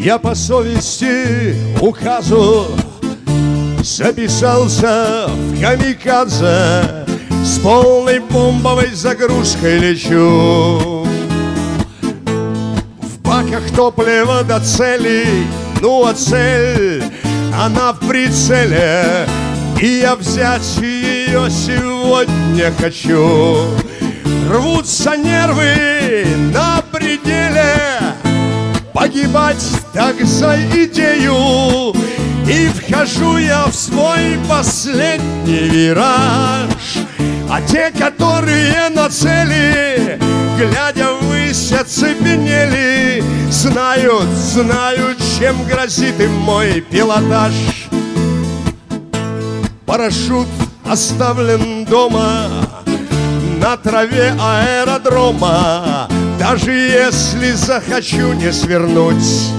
Я по совести указу записался в камикадзе, с полной бомбовой загрузкой лечу. В баках топлива до цели, ну а цель, она в прицеле, и я взять ее сегодня хочу. Рвутся нервы на пределе, погибать так за идею. И вхожу я в свой последний вираж, а те, которые на цели, глядя ввысь, оцепенели, знают, чем грозит им мой пилотаж. Парашют оставлен дома на траве аэродрома, даже если захочу не свернуть.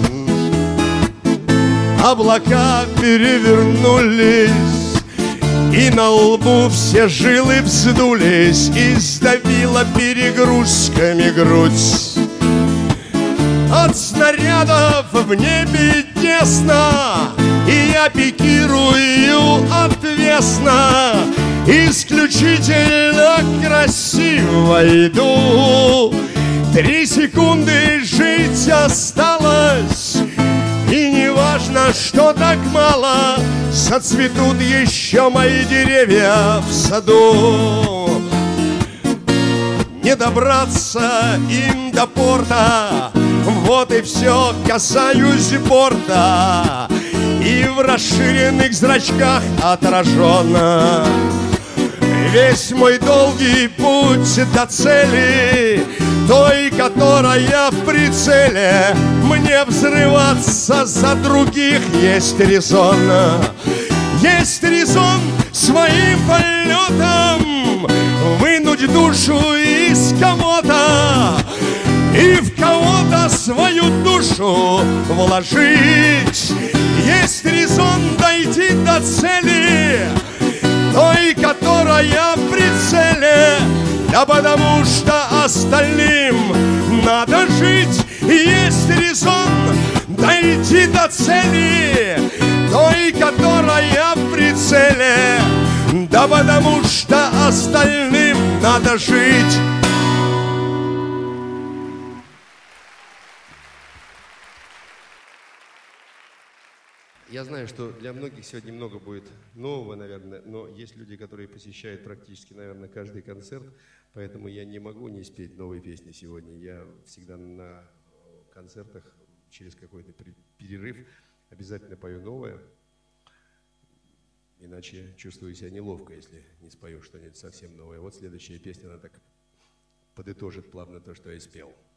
Облака перевернулись, и на лбу все жилы вздулись, и сдавила перегрузками грудь. От снарядов в небе тесно, и я пикирую отвесно, исключительно красиво иду. 3 секунды жить осталось, и не важно, что так мало, зацветут еще мои деревья в саду. Не добраться им до порта, вот и все, касаюсь борта, и в расширенных зрачках отраженно весь мой долгий путь до цели, той, которая в прицеле. Мне взрываться за других есть резон. Есть резон своим полетом вынуть душу из кого-то и в кого-то свою душу вложить. Есть резон дойти до цели, той, которая в прицеле. Да потому что остальным надо жить. Есть резон дойти до цели, той, которая в прицеле. Да потому что остальным надо жить. Я знаю, что для многих сегодня много будет нового, наверное, но есть люди, которые посещают практически, наверное, каждый концерт, поэтому я не могу не спеть новые песни сегодня. Я всегда на концертах через какой-то перерыв обязательно пою новое, иначе чувствую себя неловко, если не спою что-нибудь совсем новое. Вот следующая песня, она так подытожит плавно то, что я спел.